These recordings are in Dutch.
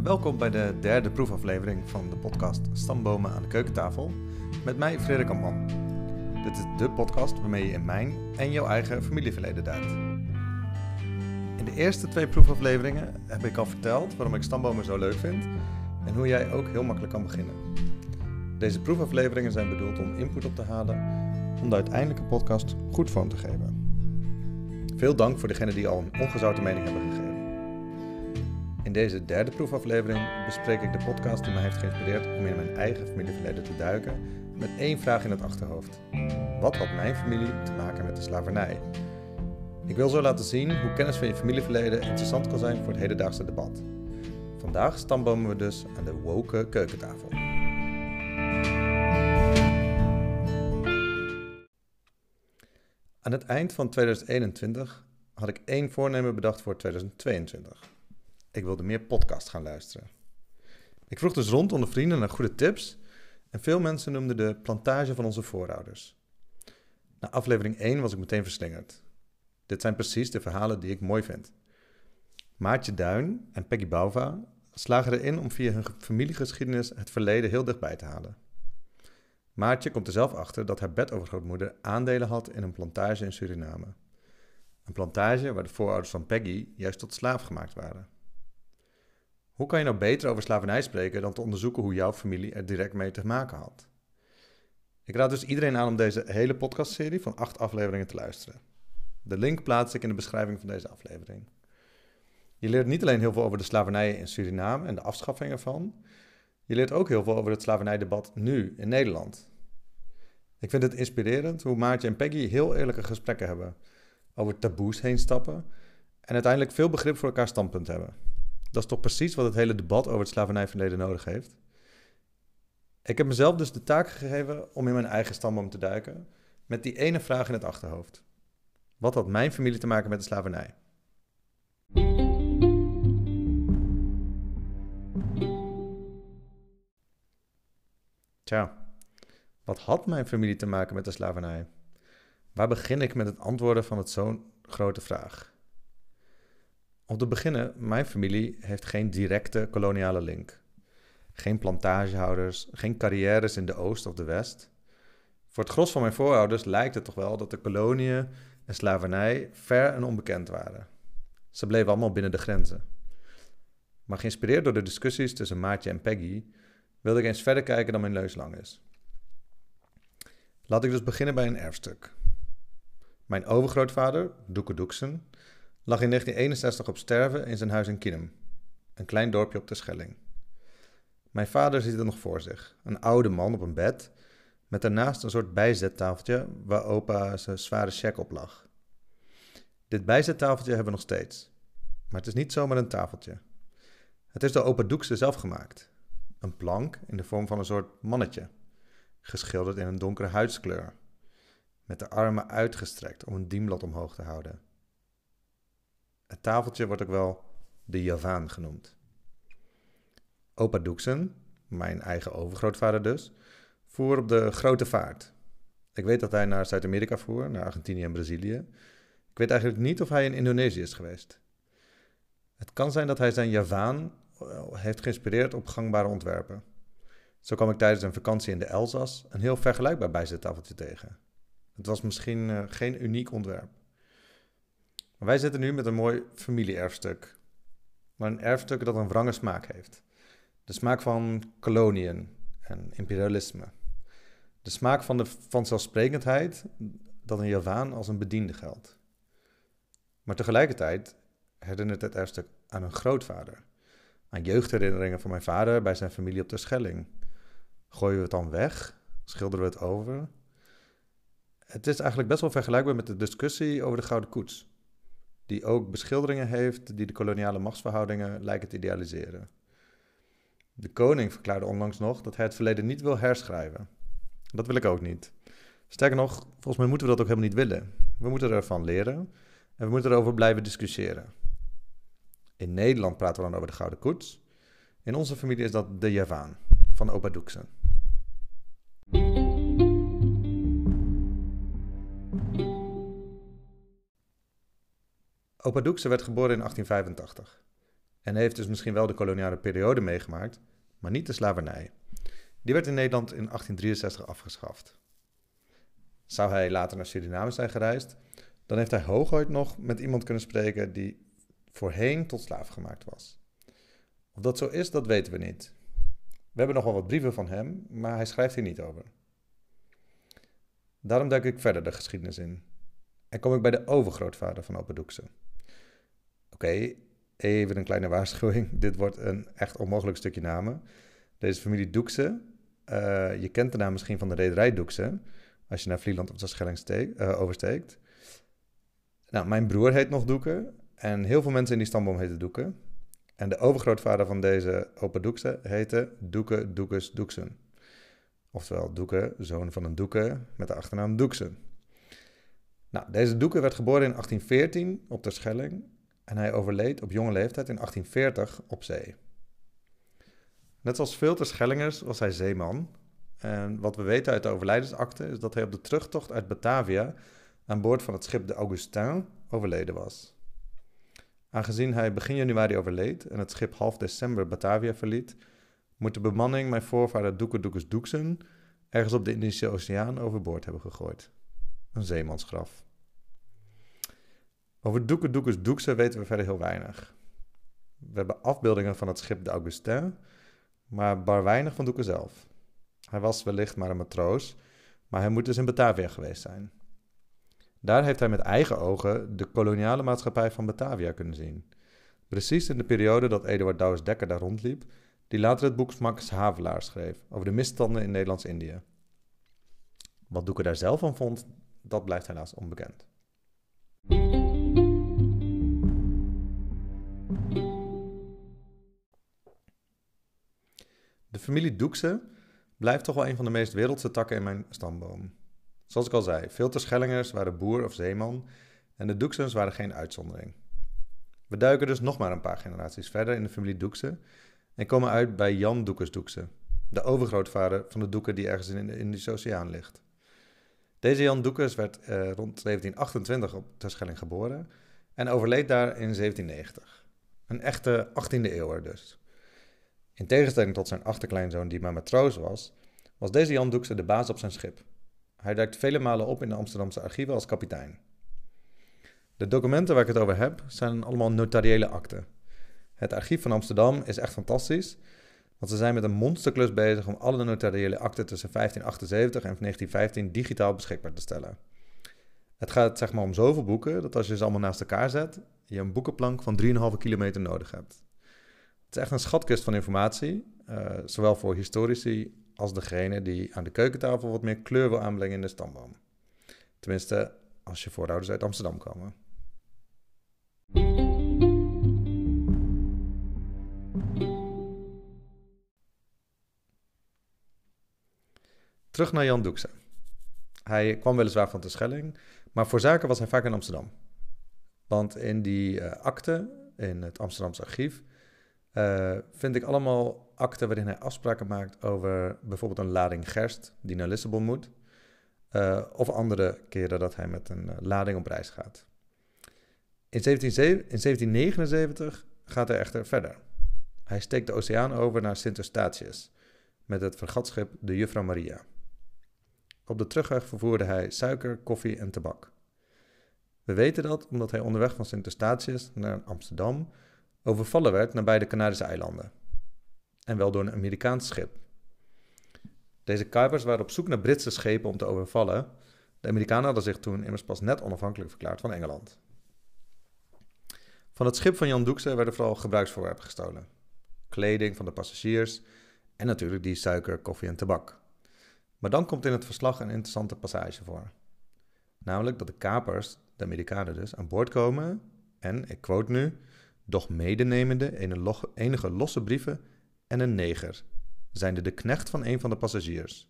Welkom bij de derde proefaflevering van de podcast Stambomen aan de keukentafel met mij, Frederik Amman. Dit is de podcast waarmee je in mijn en jouw eigen familieverleden duikt. In de eerste 2 proefafleveringen heb ik al verteld waarom ik stambomen zo leuk vind en hoe jij ook heel makkelijk kan beginnen. Deze proefafleveringen zijn bedoeld om input op te halen om de uiteindelijke podcast goed vorm te geven. Veel dank voor degenen die al een ongezouten mening hebben gegeven. In deze derde proefaflevering bespreek ik de podcast die mij heeft geïnspireerd om in mijn eigen familieverleden te duiken met 1 vraag in het achterhoofd. Wat had mijn familie te maken met de slavernij? Ik wil zo laten zien hoe kennis van je familieverleden interessant kan zijn voor het hedendaagse debat. Vandaag stambomen we dus aan de woke keukentafel. Aan het eind van 2021 had ik 1 voornemen bedacht voor 2022. Ik wilde meer podcasts gaan luisteren. Ik vroeg dus rond onder vrienden naar goede tips en veel mensen noemden de plantage van onze voorouders. Na aflevering 1 was ik meteen verslingerd. Dit zijn precies de verhalen die ik mooi vind. Maartje Duin en Peggy Bouva slagen erin om via hun familiegeschiedenis het verleden heel dichtbij te halen. Maartje komt er zelf achter dat haar bedovergrootmoeder aandelen had in een plantage in Suriname. Een plantage waar de voorouders van Peggy juist tot slaaf gemaakt waren. Hoe kan je nou beter over slavernij spreken dan te onderzoeken hoe jouw familie er direct mee te maken had? Ik raad dus iedereen aan om deze hele podcastserie van 8 afleveringen te luisteren. De link plaats ik in de beschrijving van deze aflevering. Je leert niet alleen heel veel over de slavernij in Suriname en de afschaffing ervan. Je leert ook heel veel over het slavernijdebat nu in Nederland. Ik vind het inspirerend hoe Maartje en Peggy heel eerlijke gesprekken hebben, over taboes heen stappen en uiteindelijk veel begrip voor elkaar standpunt hebben. Dat is toch precies wat het hele debat over het slavernijverleden nodig heeft. Ik heb mezelf dus de taak gegeven om in mijn eigen stamboom te duiken met die ene vraag in het achterhoofd. Wat had mijn familie te maken met de slavernij? Tja, wat had mijn familie te maken met de slavernij? Waar begin ik met het antwoorden van zo'n grote vraag? Om te beginnen, mijn familie heeft geen directe koloniale link. Geen plantagehouders, geen carrières in de Oost of de West. Voor het gros van mijn voorouders lijkt het toch wel dat de koloniën en slavernij ver en onbekend waren. Ze bleven allemaal binnen de grenzen. Maar geïnspireerd door de discussies tussen Maartje en Peggy, wilde ik eens verder kijken dan mijn neus lang is. Laat ik dus beginnen bij een erfstuk. Mijn overgrootvader, Doeke Doeksen, lag in 1961 op sterven in zijn huis in Kinem, een klein dorpje op de Schelling. Mijn vader ziet het nog voor zich, een oude man op een bed, met daarnaast een soort bijzettafeltje waar opa zijn zware cheque op lag. Dit bijzettafeltje hebben we nog steeds, maar het is niet zomaar een tafeltje. Het is door opa Doekse zelf gemaakt. Een plank in de vorm van een soort mannetje, geschilderd in een donkere huidskleur, met de armen uitgestrekt om een dienblad omhoog te houden. Het tafeltje wordt ook wel de Javaan genoemd. Opa Doeksen, mijn eigen overgrootvader dus, voer op de grote vaart. Ik weet dat hij naar Zuid-Amerika voer, naar Argentinië en Brazilië. Ik weet eigenlijk niet of hij in Indonesië is geweest. Het kan zijn dat hij zijn Javaan heeft geïnspireerd op gangbare ontwerpen. Zo kwam ik tijdens een vakantie in de Elzas een heel vergelijkbaar bijzettafeltje tegen. Het was misschien geen uniek ontwerp. Maar wij zitten nu met een mooi familie-erfstuk. Maar een erfstuk dat een wrange smaak heeft. De smaak van koloniën en imperialisme. De smaak van de vanzelfsprekendheid dat een Javaan als een bediende geldt. Maar tegelijkertijd herinnert het erfstuk aan een grootvader. Aan jeugdherinneringen van mijn vader bij zijn familie op de Schelling. Gooien we het dan weg? Schilderen we het over? Het is eigenlijk best wel vergelijkbaar met de discussie over de Gouden Koets, die ook beschilderingen heeft die de koloniale machtsverhoudingen lijken te idealiseren. De koning verklaarde onlangs nog dat hij het verleden niet wil herschrijven. Dat wil ik ook niet. Sterker nog, volgens mij moeten we dat ook helemaal niet willen. We moeten ervan leren en we moeten erover blijven discussiëren. In Nederland praten we dan over de Gouden Koets. In onze familie is dat de Javaan van opa Doeksen. Opa Doekse werd geboren in 1885. En heeft dus misschien wel de koloniale periode meegemaakt, maar niet de slavernij. Die werd in Nederland in 1863 afgeschaft. Zou hij later naar Suriname zijn gereisd, dan heeft hij hooguit nog met iemand kunnen spreken die voorheen tot slaaf gemaakt was. Of dat zo is, dat weten we niet. We hebben nog wel wat brieven van hem, maar hij schrijft hier niet over. Daarom duik ik verder de geschiedenis in. En kom ik bij de overgrootvader van Opa Doekse. Oké, even een kleine waarschuwing. Dit wordt een echt onmogelijk stukje namen. Deze familie Doekse, je kent de naam misschien van de rederij Doekse, als je naar Vlieland of de Schelling oversteekt. Nou, mijn broer heet nog Doeke en heel veel mensen in die stamboom heten Doeke. En de overgrootvader van deze Opa Doekse heette Doeke Doekes Doeksen. Oftewel Doeke, zoon van een Doeke met de achternaam Doeksen. Nou, deze Doeke werd geboren in 1814 op de Schelling en hij overleed op jonge leeftijd in 1840 op zee. Net zoals veel Terschellingers was hij zeeman. En wat we weten uit de overlijdensakte is dat hij op de terugtocht uit Batavia aan boord van het schip de Augustin overleden was. Aangezien hij begin januari overleed en het schip half december Batavia verliet, moet de bemanning mijn voorvader Doeke Doekes Doeksen ergens op de Indische Oceaan overboord hebben gegooid. Een zeemansgraf. Over Doeke Doekes Doekse weten we verder heel weinig. We hebben afbeeldingen van het schip de Augustin, maar bar weinig van Doeke zelf. Hij was wellicht maar een matroos, maar hij moet dus in Batavia geweest zijn. Daar heeft hij met eigen ogen de koloniale maatschappij van Batavia kunnen zien. Precies in de periode dat Eduard Douwes Dekker daar rondliep, die later het boek Max Havelaar schreef over de misstanden in Nederlands-Indië. Wat Doeke daar zelf van vond, dat blijft helaas onbekend. De familie Doekse blijft toch wel een van de meest wereldse takken in mijn stamboom. Zoals ik al zei, veel Terschellingers waren boer of zeeman en de Doeksens waren geen uitzondering. We duiken dus nog maar een paar generaties verder in de familie Doekse en komen uit bij Jan Doekes Doekse, de overgrootvader van de Doeke die ergens in de Indische Oceaan ligt. Deze Jan Doekes werd rond 1728 op Terschelling geboren en overleed daar in 1790. Een echte 18e eeuwer dus. In tegenstelling tot zijn achterkleinzoon die maar matroos was, was deze Jan Doekse de baas op zijn schip. Hij duikt vele malen op in de Amsterdamse archieven als kapitein. De documenten waar ik het over heb, zijn allemaal notariële akten. Het archief van Amsterdam is echt fantastisch, want ze zijn met een monsterklus bezig om alle notariële akten tussen 1578 en 1915 digitaal beschikbaar te stellen. Het gaat zeg maar om zoveel boeken, dat als je ze allemaal naast elkaar zet, je een boekenplank van 3,5 kilometer nodig hebt. Het is echt een schatkist van informatie, zowel voor historici als degene die aan de keukentafel wat meer kleur wil aanbrengen in de stamboom. Tenminste, als je voorouders uit Amsterdam komen. Terug naar Jan Doekse. Hij kwam weliswaar van Terschelling, maar voor zaken was hij vaak in Amsterdam. Want in die akte, in het Amsterdamse archief, vind ik allemaal akten waarin hij afspraken maakt over bijvoorbeeld een lading gerst die naar Lissabon moet. Of andere keren dat hij met een lading op reis gaat. In 1779 gaat hij echter verder. Hij steekt de oceaan over naar Sint Eustatius met het fregatschip de Juffrouw Maria. Op de terugweg vervoerde hij suiker, koffie en tabak. We weten dat omdat hij onderweg van Sint Eustatius naar Amsterdam overvallen werd nabij de Canarische eilanden. En wel door een Amerikaans schip. Deze kapers waren op zoek naar Britse schepen om te overvallen. De Amerikanen hadden zich toen immers pas net onafhankelijk verklaard van Engeland. Van het schip van Jan Doekse werden vooral gebruiksvoorwerpen gestolen. Kleding van de passagiers en natuurlijk die suiker, koffie en tabak. Maar dan komt in het verslag een interessante passage voor. Namelijk dat de kapers, de Amerikanen dus, aan boord komen en, ik quote nu, doch medenemende enige losse brieven en een neger, zijnde de knecht van een van de passagiers.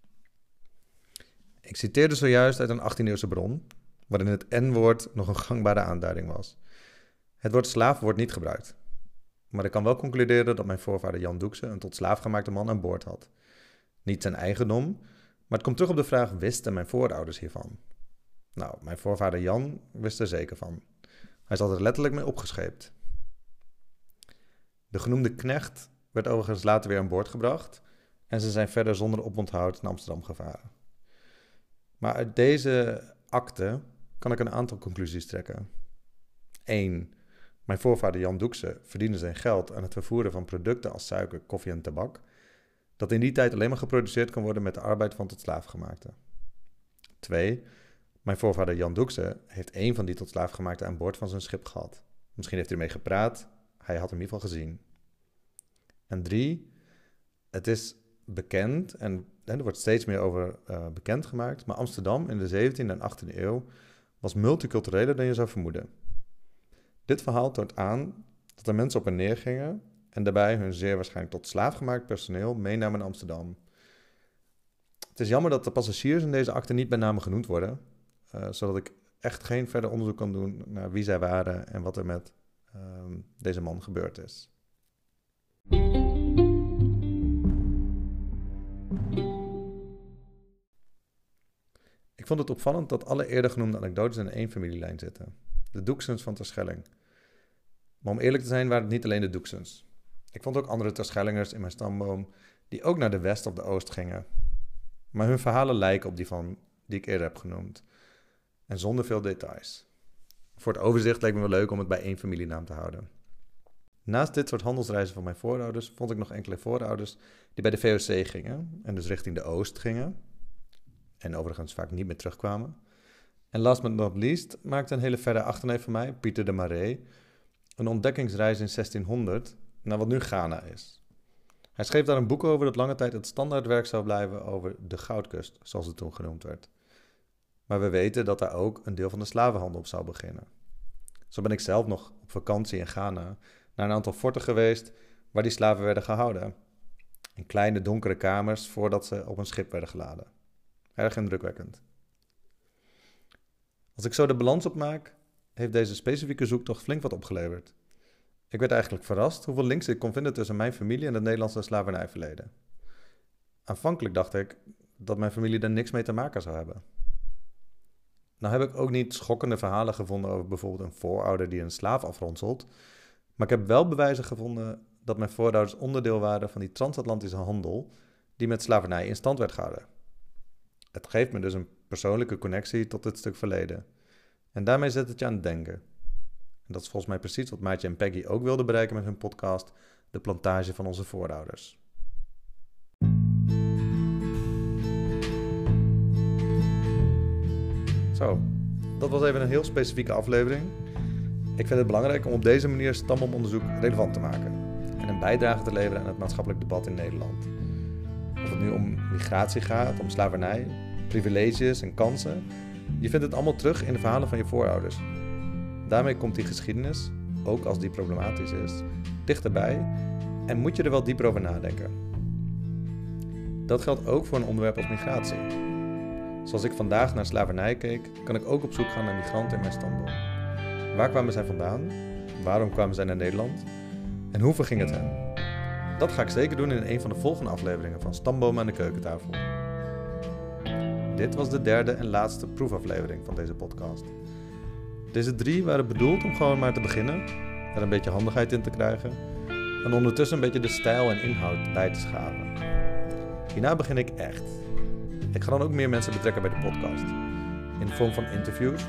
Ik citeerde zojuist uit een 18e-eeuwse bron, waarin het N-woord nog een gangbare aanduiding was. Het woord slaaf wordt niet gebruikt. Maar ik kan wel concluderen dat mijn voorvader Jan Doekse een tot slaaf gemaakte man aan boord had. Niet zijn eigendom, maar het komt terug op de vraag, wisten mijn voorouders hiervan? Nou, mijn voorvader Jan wist er zeker van. Hij zat er letterlijk mee opgescheept. De genoemde knecht werd overigens later weer aan boord gebracht en ze zijn verder zonder oponthoud naar Amsterdam gevaren. Maar uit deze akte kan ik een aantal conclusies trekken. 1. Mijn voorvader Jan Doekse verdiende zijn geld aan het vervoeren van producten als suiker, koffie en tabak, dat in die tijd alleen maar geproduceerd kon worden met de arbeid van tot slaafgemaakte. 2. Mijn voorvader Jan Doekse heeft één van die tot slaafgemaakte aan boord van zijn schip gehad. Misschien heeft hij ermee gepraat, hij had hem in ieder geval gezien. En 3. Het is bekend, en er wordt steeds meer over bekendgemaakt, maar Amsterdam in de 17e en 18e eeuw was multicultureler dan je zou vermoeden. Dit verhaal toont aan dat er mensen op en neer gingen en daarbij hun zeer waarschijnlijk tot slaafgemaakt personeel meenamen naar Amsterdam. Het is jammer dat de passagiers in deze akte niet bij name genoemd worden, zodat ik echt geen verder onderzoek kan doen naar wie zij waren en wat er met deze man gebeurd is. Ik vond het opvallend dat alle eerder genoemde anekdotes in één familielijn zitten. De Doeksens van Terschelling. Maar om eerlijk te zijn waren het niet alleen de Doeksens. Ik vond ook andere Terschellingers in mijn stamboom die ook naar de west of de oost gingen. Maar hun verhalen lijken op die ik eerder heb genoemd. En zonder veel details. Voor het overzicht leek me wel leuk om het bij één familienaam te houden. Naast dit soort handelsreizen van mijn voorouders vond ik nog enkele voorouders die bij de VOC gingen en dus richting de oost gingen. En overigens vaak niet meer terugkwamen. En last but not least maakte een hele verre achterneef van mij, Pieter de Marais, een ontdekkingsreis in 1600 naar wat nu Ghana is. Hij schreef daar een boek over dat lange tijd het standaardwerk zou blijven over de Goudkust, zoals het toen genoemd werd. Maar we weten dat daar ook een deel van de slavenhandel op zou beginnen. Zo ben ik zelf nog op vakantie in Ghana naar een aantal forten geweest waar die slaven werden gehouden. In kleine donkere kamers voordat ze op een schip werden geladen. Erg indrukwekkend. Als ik zo de balans opmaak, heeft deze specifieke zoektocht flink wat opgeleverd. Ik werd eigenlijk verrast hoeveel links ik kon vinden tussen mijn familie en het Nederlandse slavernijverleden. Aanvankelijk dacht ik dat mijn familie er niks mee te maken zou hebben. Nou heb ik ook niet schokkende verhalen gevonden over bijvoorbeeld een voorouder die een slaaf afronselt, maar ik heb wel bewijzen gevonden dat mijn voorouders onderdeel waren van die transatlantische handel die met slavernij in stand werd gehouden. Het geeft me dus een persoonlijke connectie tot dit stuk verleden. En daarmee zet het je aan het denken. En dat is volgens mij precies wat Maartje en Peggy ook wilden bereiken met hun podcast, De Plantage van onze voorouders. Zo, dat was even een heel specifieke aflevering. Ik vind het belangrijk om op deze manier stamboomonderzoek relevant te maken en een bijdrage te leveren aan het maatschappelijk debat in Nederland. Of het nu om migratie gaat, om slavernij, privileges en kansen, je vindt het allemaal terug in de verhalen van je voorouders. Daarmee komt die geschiedenis, ook als die problematisch is, dichterbij en moet je er wel dieper over nadenken. Dat geldt ook voor een onderwerp als migratie. Zoals ik vandaag naar slavernij keek, kan ik ook op zoek gaan naar migranten in mijn stamboom. Waar kwamen zij vandaan? Waarom kwamen zij naar Nederland? En hoe verging het hen? Dat ga ik zeker doen in een van de volgende afleveringen van Stamboom aan de keukentafel. Dit was de derde en laatste proefaflevering van deze podcast. Deze 3 waren bedoeld om gewoon maar te beginnen, er een beetje handigheid in te krijgen en ondertussen een beetje de stijl en inhoud bij te schaven. Hierna begin ik echt. Ik ga dan ook meer mensen betrekken bij de podcast. In de vorm van interviews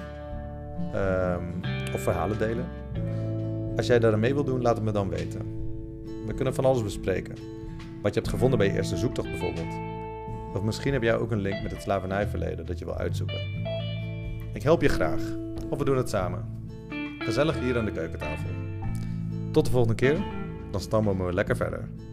of verhalen delen. Als jij daar aan mee wilt doen, laat het me dan weten. We kunnen van alles bespreken. Wat je hebt gevonden bij je eerste zoektocht bijvoorbeeld. Of misschien heb jij ook een link met het slavernijverleden dat je wil uitzoeken. Ik help je graag. Of we doen het samen. Gezellig hier aan de keukentafel. Tot de volgende keer. Dan stambomen we lekker verder.